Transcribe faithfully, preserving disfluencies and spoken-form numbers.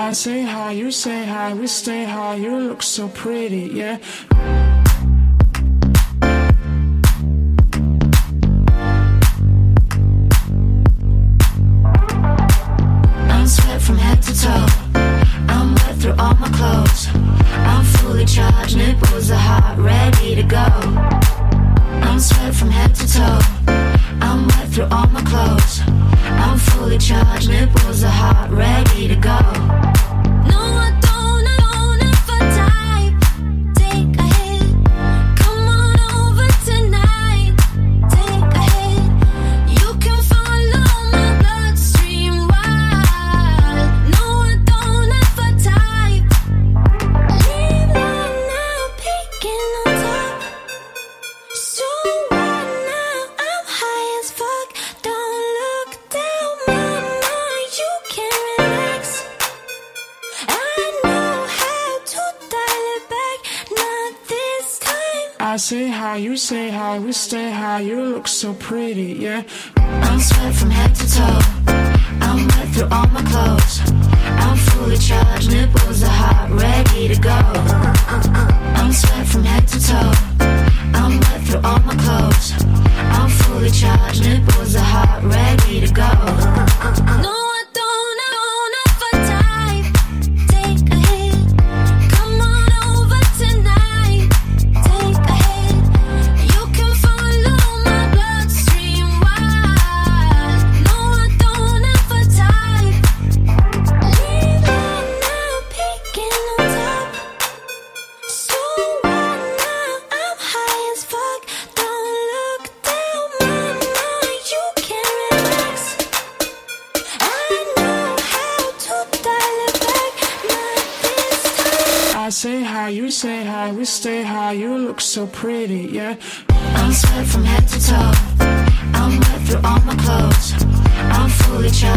I say hi, you say hi, we stay high, you look so pretty, yeah. I'm sweat from head to toe, I'm wet through all my clothes. I'm fully charged, nipples are hot, ready to go. I'm sweat from head to toe, I'm wet through all my clothes. I'm fully charged, nipples are hot, ready to go. No, I don't, I don't ever type. Take a hit, come on over tonight. Take a hit, you can follow my bloodstream wild. No, I don't ever type. Leave right now, peeking on top. So right now, I'm high as fuck. Don't look down, mama, you can relax. I know how to dial it back, not this time. I say hi, you say hi, we stay high, you look so pretty, yeah. I'm sweat from head to toe, I'm wet through all my clothes. I'm fully charged, nipples are hot, ready to go. I'm sweat from head to toe, I'm wet through all my clothes. I'm fully charged, nipples are hot, ready to go. No, I don't, I don't ever type. Take a hit, come on over tonight. Take a hit, you can follow my bloodstream wild. No, I don't ever type. Leave right now, peeking on top. So right now, I'm high as fuck. Don't look down, mama, you can relax. I know how to dial it back, not this time. I say hi, you say hi, we stay high, you look so pretty, yeah. I'm sweat from head to toe, I'm wet through all my clothes. I'm fully charged.